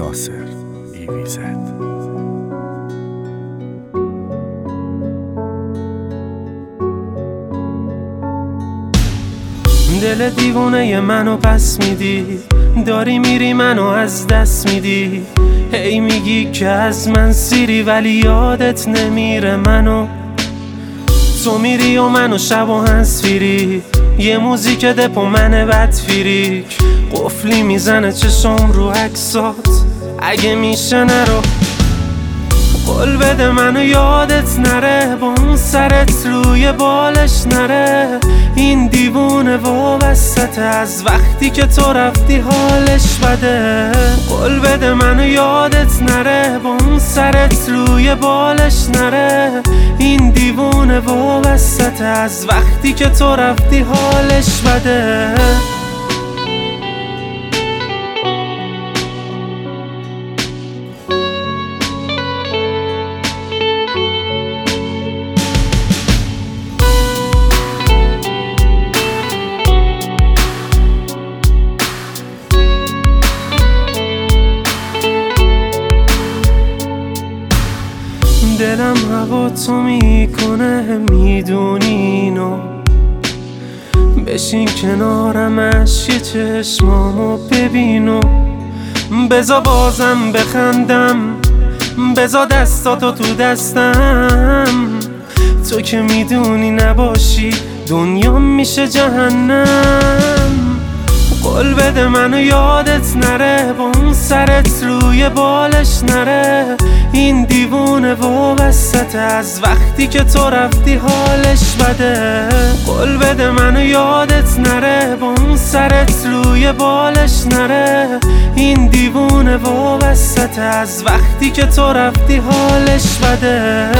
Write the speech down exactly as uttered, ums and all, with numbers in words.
ناصر ایویزد. دل دیوونه منو پس میدی، داری میری منو از دست میدی. هی میگی که از من سیری ولی یادت نمیره منو. تو میری و منو شب و هنسفیری، یه موزیک دپ و من بدفیریک. قفلی میزنه چشم رو عکسات، اگه میشه نرو. قول بده منو یادت نره، با اون سرت روی بالش نره. این دیوونه وابسته از وقتی که تو رفتی حالش بده. قول بده منو یادت نره، با اون سرت روی بالش نره. این دیوونه وابسته از وقتی که تو رفتی حالش بده. دلم هوا تو میکنه میدونی اینو. بشین کنارمش یه چشمامو ببینو. بزا بازم بخندم، بزا دستاتو تو دستم. تو که میدونی نباشی دنیا میشه جهنم. قول بده منو یادت نره، با اون سرت روی بالش نره. این دیوونه وابسته از وقتی که تو رفتی حالش بده. قول بده منو یادت نره، با اون سرت روی بالش نره. این دیوونه وابسته از وقتی که تو رفتی حالش بده.